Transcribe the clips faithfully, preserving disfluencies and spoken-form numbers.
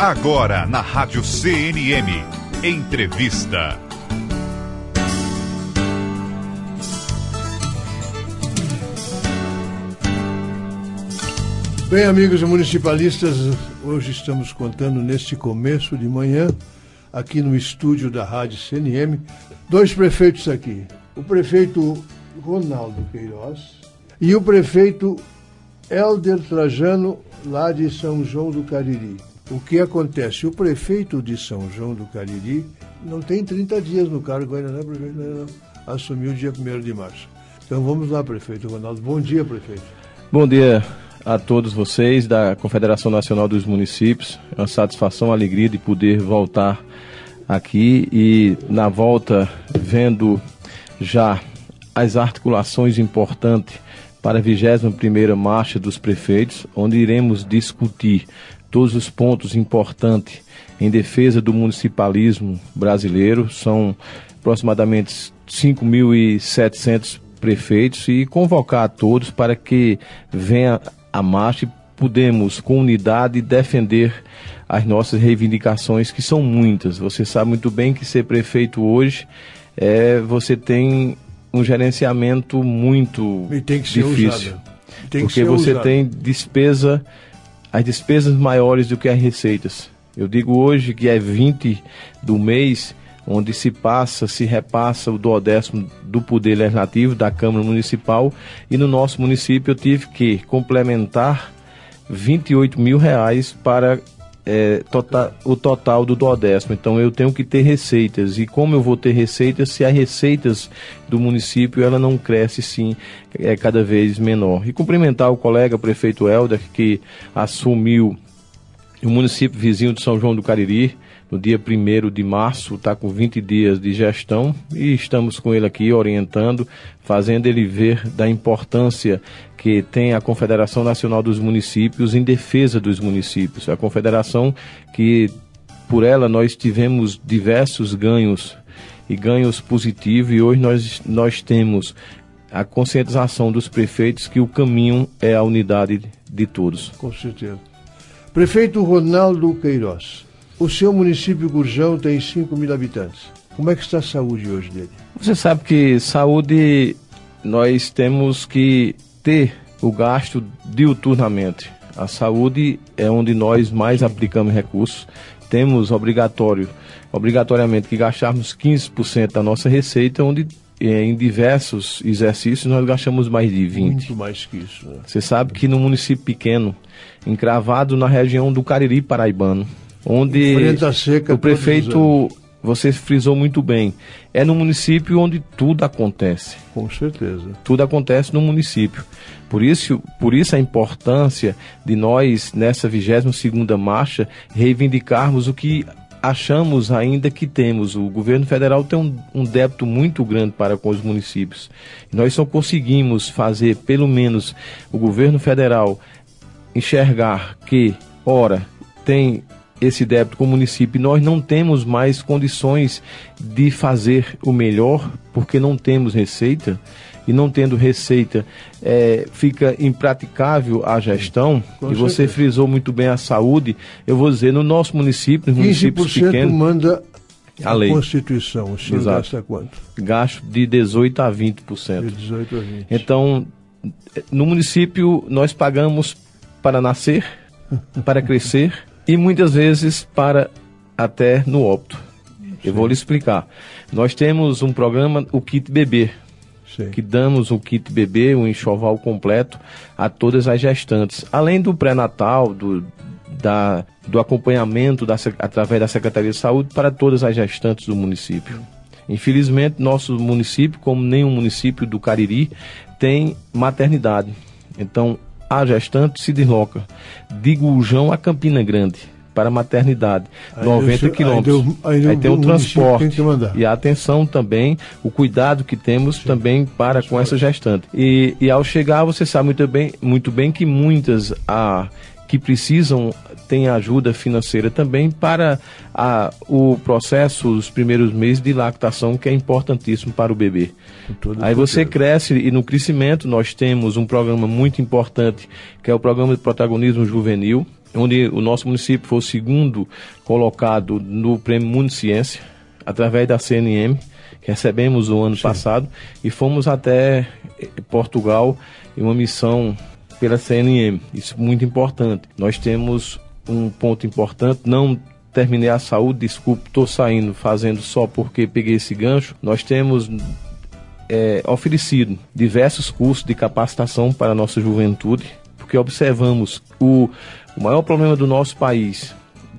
Agora na Rádio C N M, entrevista. Bem, amigos municipalistas, hoje estamos contando neste começo de manhã, aqui no estúdio da Rádio C N M, dois prefeitos aqui. O prefeito Ronaldo Queiroz e o prefeito Hélder Trajano, lá de São João do Cariri. O que acontece? O prefeito de São João do Cariri não tem trinta dias no cargo ainda, né, prefeito? Não, não. Assumiu dia primeiro de março. Então vamos lá, prefeito Ronaldo. Bom dia, prefeito. Bom dia a todos vocês da Confederação Nacional dos Municípios. É uma satisfação, uma alegria de poder voltar aqui e, na volta, vendo já as articulações importantes para a vigésima primeira Marcha dos Prefeitos, onde iremos discutir todos os pontos importantes em defesa do municipalismo brasileiro. São aproximadamente cinco mil e setecentos prefeitos e convocar a todos para que venha a marcha e podemos, com unidade, defender as nossas reivindicações, que são muitas. Você sabe muito bem que ser prefeito hoje, é, você tem um gerenciamento muito e tem que ser difícil. Tem porque que ser você usado. tem despesa, as despesas maiores do que as receitas. Eu digo hoje que é vinte do mês, onde se passa, se repassa o duodécimo do Poder Legislativo, da Câmara Municipal, e no nosso município eu tive que complementar vinte e oito mil reais para é, tota, o total do duodécimo. Então eu tenho que ter receitas, e como eu vou ter receitas se as receitas do município ela não cresce, sim, é cada vez menor. E cumprimentar o colega prefeito Hélder, que assumiu o município vizinho de São João do Cariri no dia primeiro de março, está com vinte dias de gestão, e estamos com ele aqui orientando, fazendo ele ver da importância que tem a Confederação Nacional dos Municípios em defesa dos municípios. A confederação que, por ela, nós tivemos diversos ganhos, e ganhos positivos, e hoje nós, nós temos a conscientização dos prefeitos que o caminho é a unidade de todos. Com certeza. Prefeito Ronaldo Queiroz, o seu município Gurjão tem cinco mil habitantes. Como é que está a saúde hoje dele? Você sabe que saúde nós temos que ter o gasto diuturnamente. A saúde é onde nós mais aplicamos recursos. Temos obrigatório, obrigatoriamente que gastarmos quinze por cento da nossa receita, onde em diversos exercícios nós gastamos mais de vinte por cento. Muito mais que isso, né? Você sabe que no município pequeno, encravado na região do Cariri paraibano, onde seca o prefeito, você frisou muito bem, é no município onde tudo acontece. Com certeza. Tudo acontece no município. Por isso, por isso a importância de nós, nessa vigésima segunda marcha, reivindicarmos o que achamos ainda que temos. O governo federal tem um, um débito muito grande para com os municípios. E nós só conseguimos fazer, pelo menos, o governo federal enxergar que, ora, tem esse débito com o município e nós não temos mais condições de fazer o melhor, porque não temos receita, e não tendo receita é, fica impraticável a gestão. Com e você certeza. Frisou muito bem a saúde. Eu vou dizer, no nosso município, nos municípios pequenos, manda a, a lei. Constituição. O senhor Exato. Gasta quanto? Gasto de dezoito a vinte por cento. De dezoito a vinte por cento. Então, no município, nós pagamos para nascer, para crescer, e muitas vezes para até no óbito. Sim. Eu vou lhe explicar. Nós temos um programa, o Kit Bebê, Sim. que damos o Kit Bebê, um enxoval completo a todas as gestantes. Além do pré-natal, do, da, do acompanhamento da, através da Secretaria de Saúde para todas as gestantes do município. Infelizmente, nosso município, como nenhum município do Cariri, tem maternidade. Então, a gestante se desloca de Gurjão a Campina Grande para a maternidade, aí noventa quilômetros. Aí, aí, aí tem o transporte e a atenção também, o cuidado que temos Sim. também para com essa gestante. E, e ao chegar, você sabe muito bem, muito bem que muitas a, que precisam têm ajuda financeira também para a, o processo, os primeiros meses de lactação, que é importantíssimo para o bebê. Aí você cresce, e no crescimento nós temos um programa muito importante, que é o programa de protagonismo juvenil, onde o nosso município foi o segundo colocado no Prêmio Municiência, através da C N M, que recebemos o ano Sim. passado, e fomos até Portugal em uma missão pela C N M. Isso é muito importante. Nós temos um ponto importante, não terminei a saúde, desculpe, estou saindo, fazendo só porque peguei esse gancho. Nós temos é, oferecido diversos cursos de capacitação para a nossa juventude, porque observamos o, o maior problema do nosso país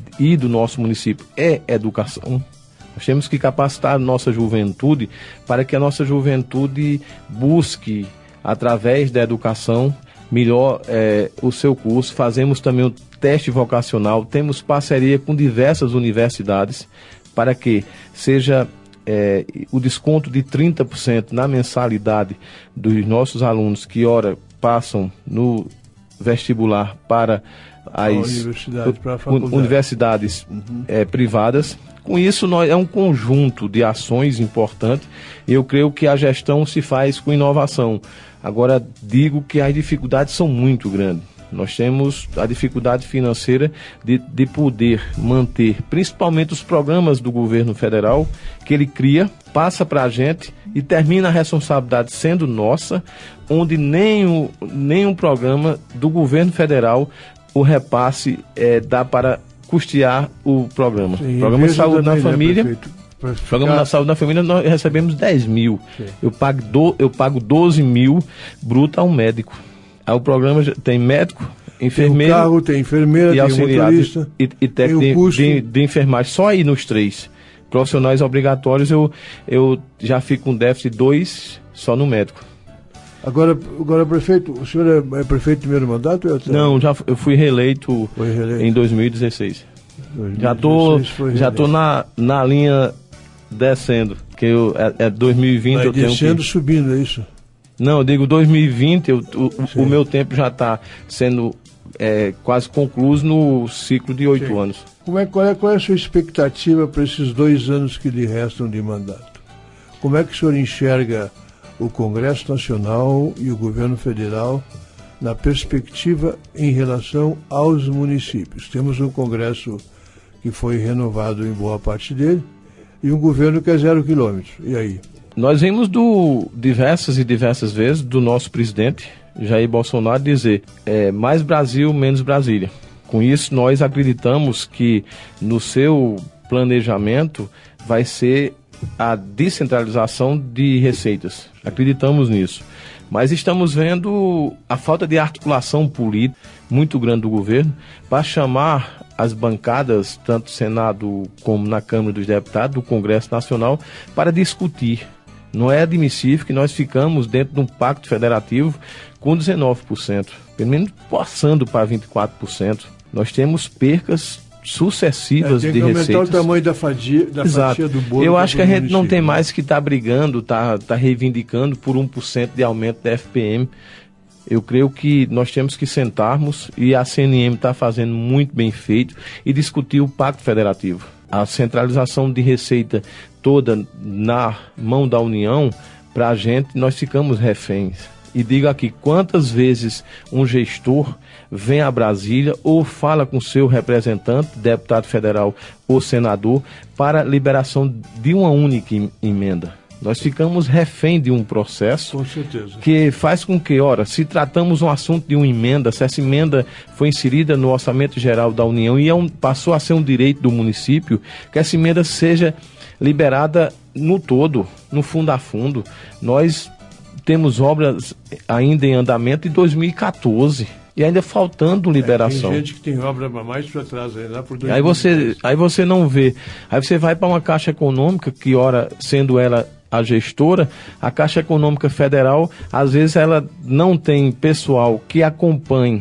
e do nosso município é educação. Nós temos que capacitar a nossa juventude para que a nossa juventude busque, através da educação, melhor é, o seu curso. Fazemos também o teste vocacional, temos parceria com diversas universidades para que seja é, o desconto de trinta por cento na mensalidade dos nossos alunos que, ora, passam no vestibular para as universidade, para universidades uhum. é, privadas. Com isso, nós, é um conjunto de ações importantes. Eu creio que a gestão se faz com inovação. Agora, digo que as dificuldades são muito grandes. Nós temos a dificuldade financeira de, de poder manter, principalmente os programas do governo federal, que ele cria, passa para a gente e termina a responsabilidade sendo nossa, onde nenhum, nenhum programa do governo federal o repasse é, dá para custear o programa. Sim, programa de saúde também, na família, né, ficar... programa da saúde na família, nós recebemos dez mil. Eu pago, do, eu pago doze mil bruto a um médico. Aí o programa tem médico, enfermeiro, tem carro, tem enfermeira, e tem motorista, e, e técnico tem o curso de, de, de enfermagem. Só aí nos três profissionais obrigatórios eu, eu já fico com déficit dois só no médico. Agora, agora, prefeito, o senhor é, é prefeito de primeiro mandato? Eu Não, já eu fui reeleito, Foi reeleito. em dois mil e dezesseis. dois mil e dezesseis Já tô, já tô reeleito. na, na linha descendo, que eu, é, é dois mil e vinte Vai eu tenho descendo, que... subindo, é isso? Não, eu digo dois mil e vinte, eu, o, o meu tempo já está sendo é, quase concluído no ciclo de oito Sim. anos. Como é, qual, é, qual é a sua expectativa para esses dois anos que lhe restam de mandato? Como é que o senhor enxerga o Congresso Nacional e o governo federal na perspectiva em relação aos municípios? Temos um Congresso que foi renovado em boa parte dele e um governo que é zero quilômetro. E aí? Nós vimos do, diversas e diversas vezes do nosso presidente, Jair Bolsonaro, dizer é, mais Brasil, menos Brasília. Com isso, nós acreditamos que no seu planejamento vai ser a descentralização de receitas. Acreditamos nisso. Mas estamos vendo a falta de articulação política muito grande do governo para chamar as bancadas, tanto no Senado como na Câmara dos Deputados, do Congresso Nacional, para discutir. Não é admissível que nós ficamos dentro de um pacto federativo com dezenove por cento, pelo menos passando para vinte e quatro por cento. Nós temos percas sucessivas é, tem de que aumentar receitas. O tamanho da fatia, da fatia do bolo. Eu acho que a gente não tem né? mais que estar tá brigando, tá, tá reivindicando por um por cento de aumento da F P M. Eu creio que nós temos que sentarmos, e a C N M está fazendo muito bem feito, e discutir o pacto federativo. A centralização de receita toda na mão da União, para a gente, nós ficamos reféns. E digo aqui, quantas vezes um gestor vem a Brasília ou fala com seu representante, deputado federal ou senador, para liberação de uma única emenda. Nós ficamos refém de um processo com certeza. Que faz com que, ora, se tratamos um assunto de uma emenda, se essa emenda foi inserida no Orçamento Geral da União e é um, passou a ser um direito do município, que essa emenda seja liberada no todo, no fundo a fundo. Nós temos obras ainda em andamento de dois mil e quatorze e ainda faltando liberação. É, tem gente que tem obra mais para trás aí, lá por dois mil e aí você Aí você não vê. Aí você vai para uma Caixa Econômica, que ora, sendo ela a gestora, a Caixa Econômica Federal, às vezes ela não tem pessoal que acompanhe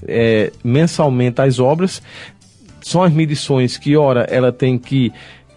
é, mensalmente as obras. São as medições que, ora, ela tem que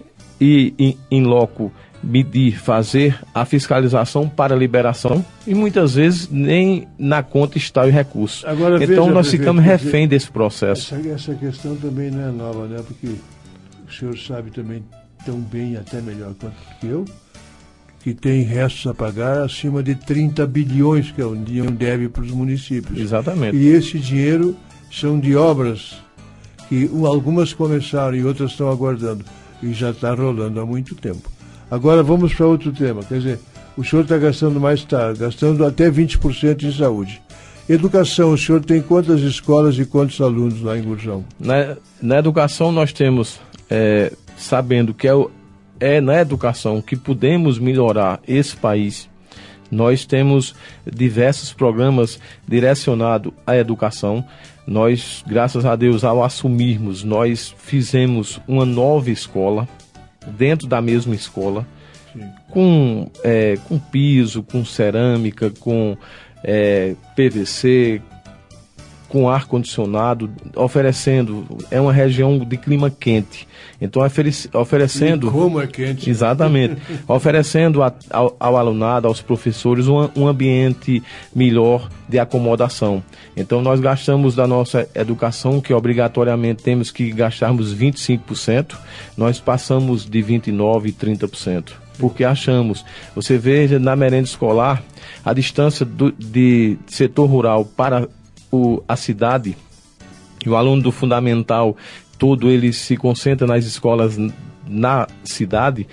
ir em, em loco, medir, fazer a fiscalização para liberação, e muitas vezes nem na conta está o recurso. Agora, então veja, nós ficamos prefeito, refém desse processo. Essa, essa questão também não é nova, né? Porque o senhor sabe também tão bem, até melhor quanto que eu, que tem restos a pagar acima de trinta bilhões que a União deve para os municípios. Exatamente. E esse dinheiro são de obras que algumas começaram e outras estão aguardando, e já está rolando há muito tempo. Agora vamos para outro tema, quer dizer, o senhor está gastando mais, está gastando até vinte por cento em saúde. Educação, o senhor tem quantas escolas e quantos alunos lá em Gurjão? Na, na educação nós temos, é, sabendo que é, é na educação que podemos melhorar esse país, nós temos diversos programas direcionados à educação. Nós, graças a Deus, ao assumirmos, nós fizemos uma nova escola, dentro da mesma escola, Sim. com, é, com piso, com cerâmica, com é, P V C, com ar-condicionado, oferecendo, é uma região de clima quente, então oferecendo... E como é quente. Exatamente, oferecendo a, ao, ao alunado, aos professores, um, um ambiente melhor de acomodação. Então nós gastamos da nossa educação, que obrigatoriamente temos que gastarmos vinte e cinco por cento, nós passamos de vinte e nove por cento e trinta por cento, porque achamos, você vê na merenda escolar, a distância do, de setor rural para o, a cidade, e o aluno do fundamental todo ele se concentra nas escolas na cidade,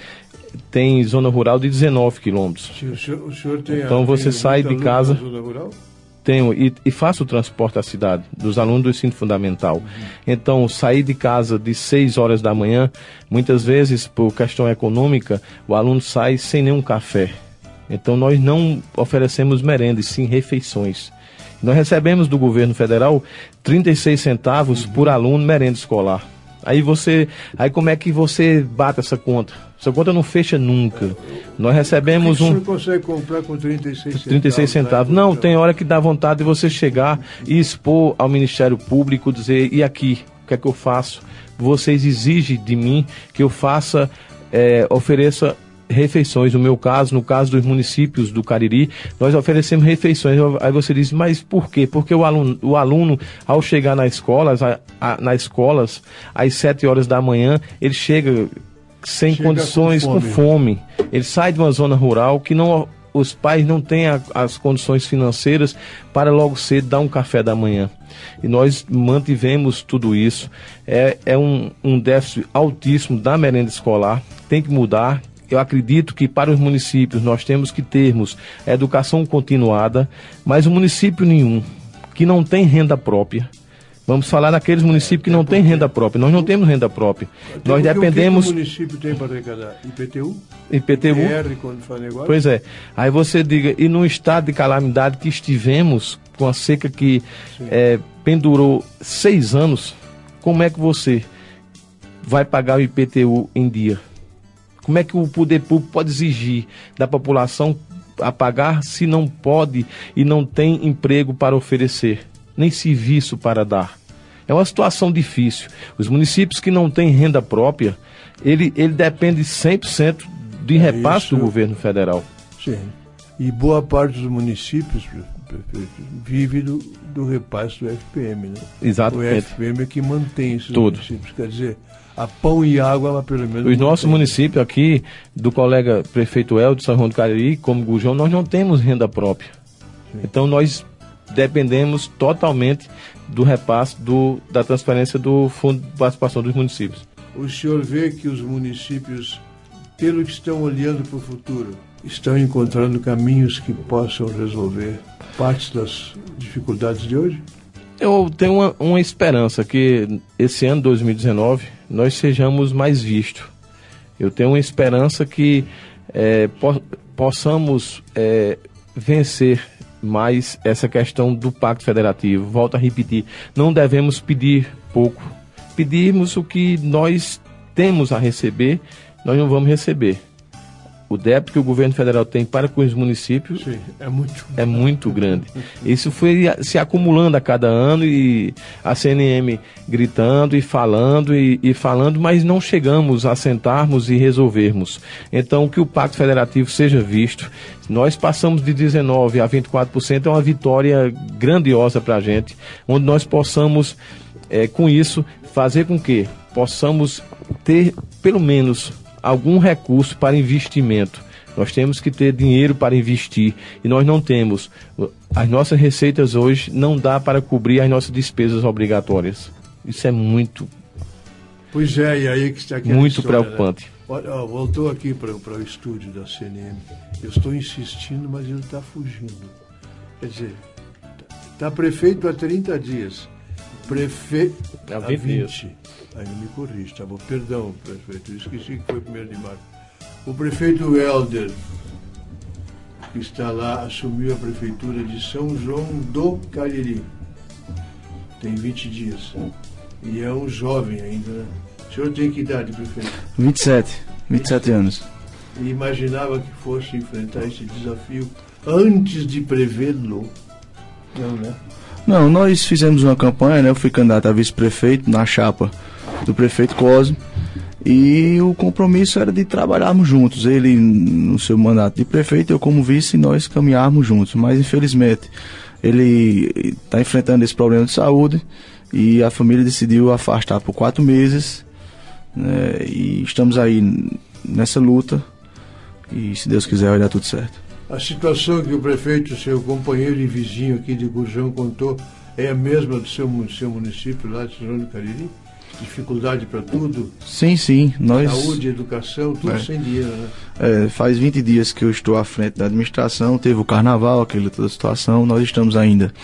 tem zona rural de dezenove quilômetros. O senhor, o senhor tem então a, você tem sai de casa... Zona rural? Tenho, e, e faço o transporte à cidade, dos alunos do ensino fundamental. Uhum. Então, sair de casa de seis horas da manhã, muitas vezes, por questão econômica, o aluno sai sem nenhum café. Então, nós não oferecemos merenda, e sim refeições. Nós recebemos do governo federal trinta e seis centavos uhum. por aluno merenda escolar. Aí você, aí como é que você bate essa conta? Essa conta não fecha nunca. Nós recebemos um... O senhor consegue comprar com trinta e seis centavos? trinta e seis centavos. Não, tem hora que dá vontade de você chegar e expor ao Ministério Público, dizer, e aqui, o que é que eu faço? Vocês exigem de mim que eu faça, é, ofereça refeições. No meu caso, no caso dos municípios do Cariri, nós oferecemos refeições. Aí você diz, mas por quê? Porque o aluno, o aluno ao chegar na escola, a, a, nas escolas, às sete horas da manhã, ele chega sem chega condições, com fome. com fome. Ele sai de uma zona rural que não, os pais não têm a, as condições financeiras para logo cedo dar um café da manhã. E nós mantivemos tudo isso. É, é um, um déficit altíssimo da merenda escolar, tem que mudar. Eu acredito que para os municípios nós temos que termos a educação continuada, mas o município nenhum que não tem renda própria, vamos falar daqueles municípios que não têm renda própria, nós não temos renda própria. Nós dependemos... O que o município tem para arrecadar? I P T U? I P T U? I R, quando faz negócio? Pois é. Aí você diga, e num estado de calamidade que estivemos, com a seca que é, pendurou seis anos, como é que você vai pagar o I P T U em dia? Como é que o poder público pode exigir da população a pagar se não pode e não tem emprego para oferecer, nem serviço para dar? É uma situação difícil. Os municípios que não têm renda própria, ele, ele depende cem por cento de é repasse isso, do governo federal. Sim. E boa parte dos municípios, prefeito, vive do, do repasse do F P M, né? Exatamente. O F P M é que mantém esses Tudo. municípios. Quer dizer, a pão e água, mas pelo menos... Os nossos municípios aqui, do colega prefeito El de São João do Cariri, como Gurjão, nós não temos renda própria. Sim. Então nós dependemos totalmente do repasse, do, da transferência do Fundo de Participação dos Municípios. O senhor vê que os municípios, pelo que estão olhando para o futuro, estão encontrando caminhos que possam resolver partes das dificuldades de hoje? Eu tenho uma, uma esperança que esse ano, dois mil e dezenove, nós sejamos mais vistos. Eu tenho uma esperança que é, po possamos é, vencer mais essa questão do Pacto Federativo. Volto a repetir, não devemos pedir pouco. Pedirmos o que nós temos a receber, nós não vamos receber. O débito que o governo federal tem para com os municípios Sim, é, muito... é muito grande. Isso foi se acumulando a cada ano e a C N M gritando e falando e, e falando, mas não chegamos a sentarmos e resolvermos. Então, que o Pacto Federativo seja visto. Nós passamos de dezenove por cento a vinte e quatro por cento, é uma vitória grandiosa para a gente, onde nós possamos, é, com isso, fazer com que possamos ter, pelo menos, algum recurso para investimento. Nós temos que ter dinheiro para investir e nós não temos. As nossas receitas hoje não dá para cobrir as nossas despesas obrigatórias. Isso é muito, pois é, e aí que está aqui muito história, preocupante. Né? Olha, ó, voltou aqui para o estúdio da C N M. Eu estou insistindo, mas ele está fugindo. Quer dizer, está prefeito há trinta dias. Prefeito há vinte. Ainda me corrige, tá bom? Perdão, prefeito, eu esqueci que foi primeiro de março. O prefeito Helder, que está lá, assumiu a prefeitura de São João do Cariri. Tem vinte dias. E é um jovem ainda, né? O senhor tem que idade, prefeito? vinte e sete. vinte e sete anos. E imaginava que fosse enfrentar esse desafio antes de prevê-lo? Não, né? Não, nós fizemos uma campanha, né? Eu fui candidato a vice-prefeito na chapa do prefeito Cosme. E o compromisso era de trabalharmos juntos. Ele no seu mandato de prefeito, eu como vice, nós caminharmos juntos. Mas infelizmente ele está enfrentando esse problema de saúde e a família decidiu afastar por quatro meses. Né, e estamos aí nessa luta e se Deus quiser vai dar tudo certo. A situação que o prefeito, seu companheiro e vizinho aqui de Gurjão contou é a mesma do seu, seu município lá de São João do Cariri? Dificuldade para tudo? Sim, sim. Nós, saúde, educação, tudo é, sem dinheiro, né? É, faz vinte dias que eu estou à frente da administração, teve o carnaval, aquela toda situação, nós estamos ainda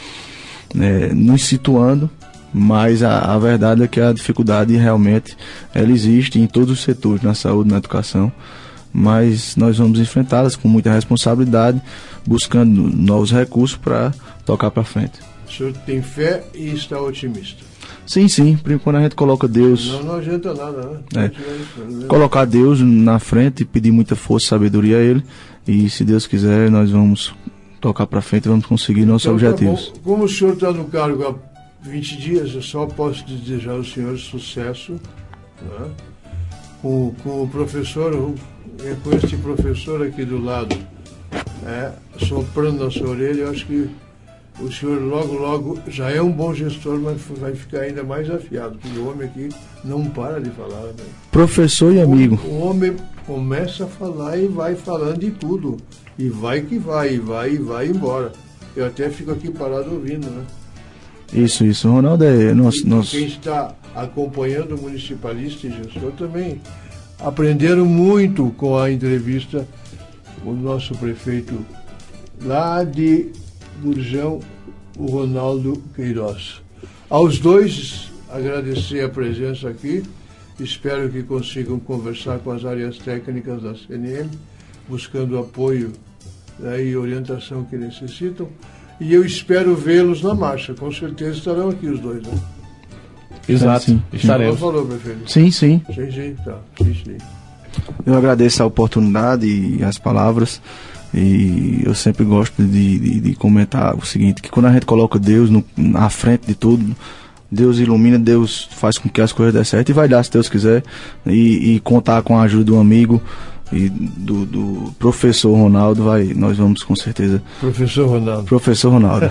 é, nos situando. Mas a, a verdade é que a dificuldade realmente ela existe em todos os setores, na saúde, na educação, mas nós vamos enfrentá-las com muita responsabilidade, buscando novos recursos para tocar para frente. O senhor tem fé e está otimista? Sim, sim, quando a gente coloca Deus... Não, não adianta nada, né? É, colocar Deus na frente e pedir muita força e sabedoria a Ele, e se Deus quiser nós vamos tocar para frente e vamos conseguir nossos então, objetivos. Tá, como o senhor está no cargo há vinte dias, eu só posso desejar ao senhor sucesso, né? com, com o professor, com este professor aqui do lado, é, soprando na sua orelha. Eu acho que o senhor logo, logo já é um bom gestor, mas vai ficar ainda mais afiado, porque o homem aqui não para de falar. Né? Professor e amigo. O, o homem começa a falar e vai falando de tudo, e vai que vai, e vai e vai embora. Eu até fico aqui parado ouvindo, né? Isso, isso. Ronaldo é nosso, nosso... Quem está acompanhando o municipalista e gestor também aprenderam muito com a entrevista com o nosso prefeito lá de Gurjão, o Ronaldo Queiroz. Aos dois, agradecer a presença aqui. Espero que consigam conversar com as áreas técnicas da C N M, buscando apoio, né, e orientação que necessitam. E eu espero vê-los na marcha. Com certeza estarão aqui os dois, né? Exato, sim, sim. Estaremos. Falou, prefeito? Sim, sim. Sim, sim, tá. Sim, sim. Eu agradeço a oportunidade e as palavras. E eu sempre gosto de, de, de comentar o seguinte, que quando a gente coloca Deus no, na frente de tudo, Deus ilumina, Deus faz com que as coisas dêem certo e vai dar se Deus quiser. E, e contar com a ajuda de um amigo e do, do professor Ronaldo, vai, nós vamos com certeza. Professor Ronaldo. Professor Ronaldo.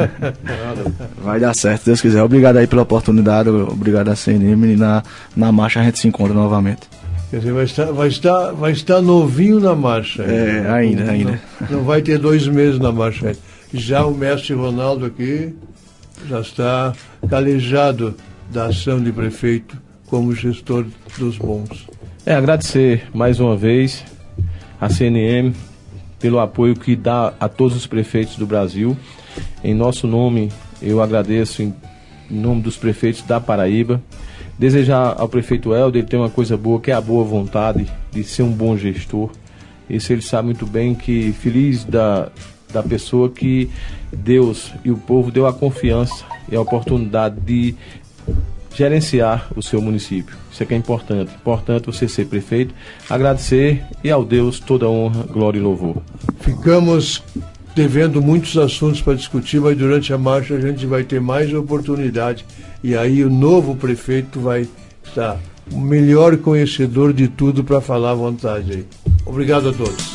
Vai dar certo, se Deus quiser. Obrigado aí pela oportunidade, obrigado a C N M, e na, na marcha a gente se encontra novamente. Quer dizer, vai estar, vai estar, vai estar novinho na marcha. É, ainda, não, ainda. Não, não vai ter dois meses na marcha. Já o mestre Ronaldo aqui já está calejado da ação de prefeito como gestor dos bons. É, agradecer mais uma vez a C N M pelo apoio que dá a todos os prefeitos do Brasil. Em nosso nome, eu agradeço em nome dos prefeitos da Paraíba. Desejar ao prefeito Helder, ele tem uma coisa boa, que é a boa vontade de ser um bom gestor. Isso ele sabe muito bem, que feliz da, da pessoa que Deus e o povo deu a confiança e a oportunidade de gerenciar o seu município. Isso é que é importante. Importante você ser prefeito. Agradecer e ao Deus toda honra, glória e louvor. Ficamos devendo muitos assuntos para discutir, mas durante a marcha a gente vai ter mais oportunidade. E aí o novo prefeito vai estar o melhor conhecedor de tudo para falar à vontade aí. Obrigado a todos.